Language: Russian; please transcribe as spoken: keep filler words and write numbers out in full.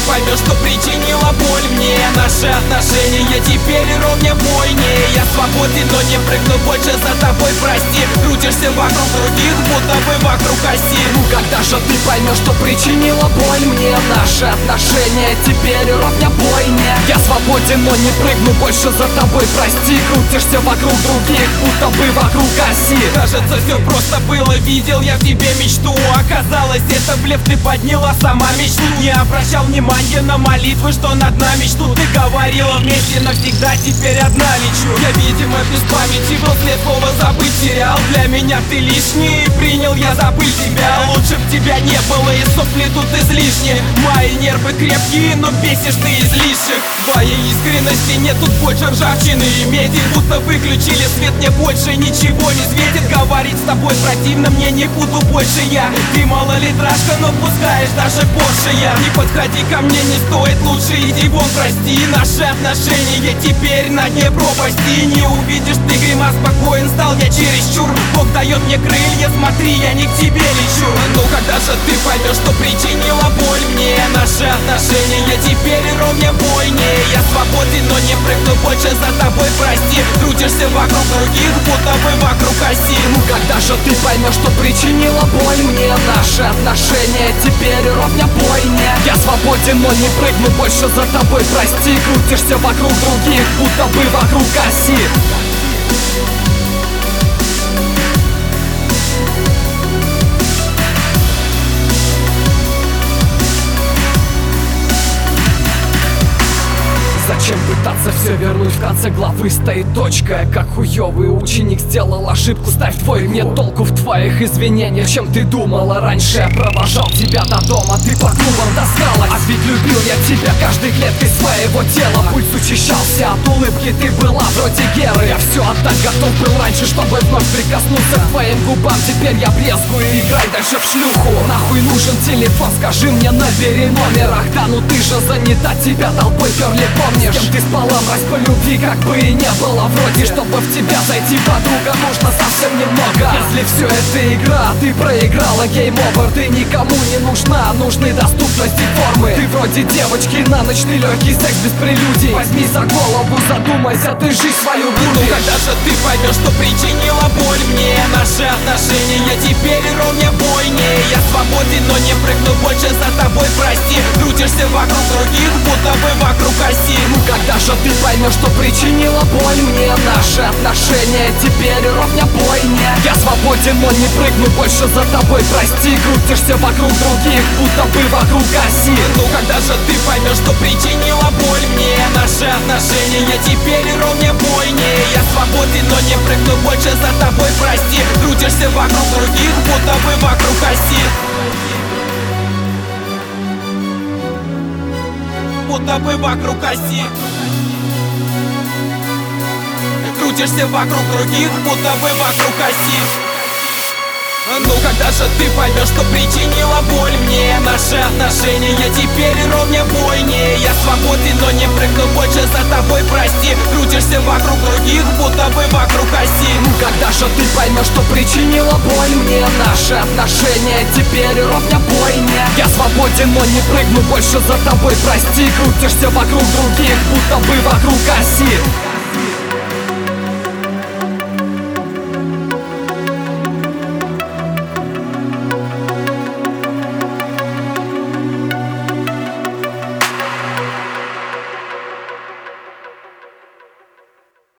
поймешь, что причинила боль мне. Наши отношения теперь ровня бойне. Я свободен, но не прыгну больше за тобой, прости. Крутишься вокруг других, будто бы вокруг оси. Ну когда же ты поймешь, что причинила боль мне? Наши отношения теперь ровня бойне. Я свободен, но не прыгну больше за тобой, прости. Крутишься вокруг других, будто бы вокруг оси. Кажется, все просто было, видел я в тебе мечту. Оказалось, это блеф, ты подняла сама мечту. Не обращал внимания на молитвы, что над нами что ты говорила вместе навсегда, теперь одна лечу. Я, видимо, без памяти был след, слова забыть терял. Для меня ты лишний, принял я забыть тебя. Лучше б тебя не было, и сопли тут излишни. Мои нервы крепкие, но бесишь ты излишек. Твоей искренности нет, тут больше ржавчины и меди. Будто выключили свет, мне больше ничего не светит. Говорить с тобой противно, мне не буду больше я. Ты малолитражка, но пускаешь даже Порше я. Не подходи ко мне, не стоит, лучше иди вон, прости. Наши отношения теперь на дне пропасти. Не увидишь ты грима, спокоен стал я чересчур. Бог дает мне крылья, смотри, я не к тебе лечу. Ну когда же ты поймешь, что причинила боль мне? Наши отношения теперь ровня бойне. Я свободен, но не прыгну больше за тобой, прости. Крутишься вокруг других, будто бы вокруг оси. Ну когда же ты поймешь, что причинила боль мне? Наши отношения теперь ровня бойне. Я свободен, но не прыгну больше за тобой, прости. Крутишься вокруг других, будто бы вокруг оси. Зачем пытаться все вернуть? В конце главы стоит точка. Как хуёвый ученик сделал ошибку. Ставь твой, нет толку в твоих извинениях. Чем ты думала раньше? Я провожал тебя до дома, ты по клубам таскалась. А ведь любил я тебя каждой клеткой своего тела. Пульс учащался от улыбки, ты была вроде Геры. Я все отдать готов был раньше, чтобы вновь прикоснуться к твоим губам. Теперь я брезгую, играй дальше в шлюху. Нахуй нужен телефон, скажи мне, набери номер. Ах да, ну ты же занята, тебя толпой перли, помни. С кем ты спала, мразь, по любви как бы и не было. Вроде, чтобы в тебя зайти, подруга, нужно совсем немного. Если все это игра, ты проиграла гейм овер. Ты никому не нужна, нужны доступности формы. Ты вроде девочки на ночный легкий секс без прелюдий. Возьми за голову, задумайся, ты жизнь свою будешь. Ну когда же ты поймешь, что причинила боль мне? Наши отношения теперь ровня бойне. Я свободен, но не прыгну больше за тобой, прости. Крутишься вокруг других, будто бы вокруг оси. Ну когда же ты поймешь, что причинила боль мне? Наши отношения теперь ровня бойне. Я свободен, но не прыгну больше за тобой, прости. Крутишься вокруг других, будто бы вокруг оси. Ну когда же ты поймешь, что причинила боль мне? Наши отношения теперь ровня бойне. Я свободен, но не прыгну больше за тобой, прости. Крутишься вокруг других, будто бы вокруг оси. Будто бы вокруг оси. Крутишься вокруг других, будто бы вокруг оси. Ну когда же ты поймешь, что причинила боль мне? Наши отношения теперь ровня бойне. Я свободен, но не прыгну больше за тобой, прости. Крутишься вокруг других, будто бы вокруг оси. Ну когда же ты поймешь, что причинила боль мне? Наши отношения теперь ровня бойне. Я свободен, но не прыгну больше за тобой, прости. Крутишься вокруг других, будто бы вокруг оси.